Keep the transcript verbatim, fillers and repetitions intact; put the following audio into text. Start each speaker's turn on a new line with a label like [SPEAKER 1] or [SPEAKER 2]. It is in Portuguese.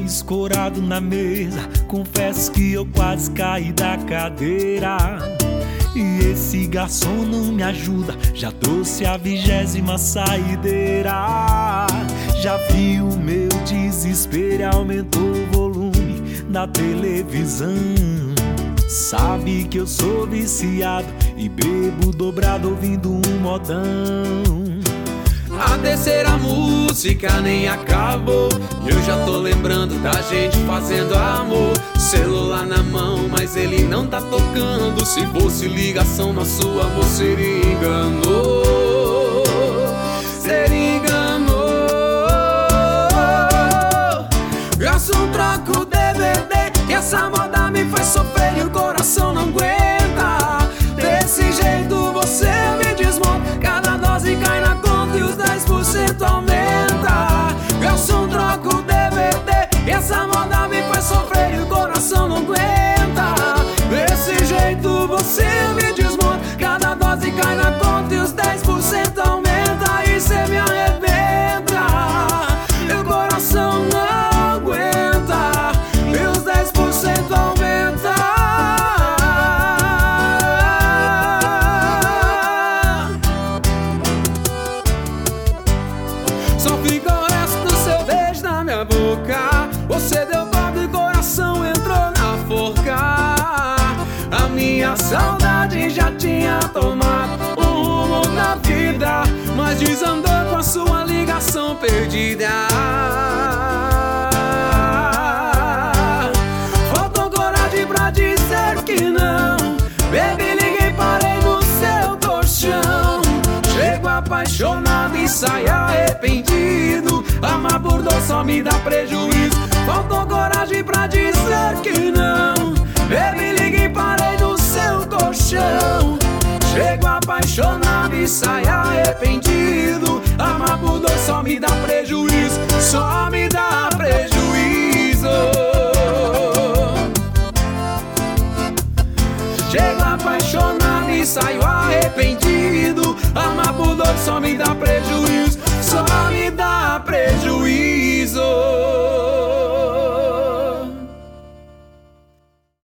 [SPEAKER 1] escorado na mesa, confesso que eu quase caí da cadeira. E esse garçom não me ajuda, já trouxe a vigésima saideira. Já vi o meu desespero e aumentou o volume da televisão. Sabe que eu sou viciado e bebo dobrado ouvindo um modão.
[SPEAKER 2] A terceira música nem acabou e eu já tô lembrando da gente fazendo amor. Celular na mão, mas ele não tá tocando. Se fosse ligação, nosso amor seria enganou. Seria enganou. Garçom, troca o D V D, que essa moda me faz sofrer e o coração não aguenta. Desse jeito você me desmonta, cada dose cai na conta e os dez por cento aumenta. Garçom, troca o D V D, essa moda me faz sofrer e o coração não aguenta. Desse jeito você me desmonta, cada dose cai na conta e os dez por cento aumenta. E cê me arrebenta, meu coração não aguenta, e os dez por cento aumenta. Só fica o resto do seu beijo na minha boca. Você deu golpe e o coração entrou na forca. A minha saudade já tinha tomado um rumo na vida, mas desandou com a sua ligação perdida. Faltou coragem pra dizer que não. Baby, liguei, parei no seu colchão. Chego apaixonado e saio arrependido. Amar por dor só me dá prejuízo. Faltou coragem pra dizer que não. Baby, liguei, parei no seu colchão. Chego apaixonado e saio arrependido. Amar por dor só me dá prejuízo. Só me dá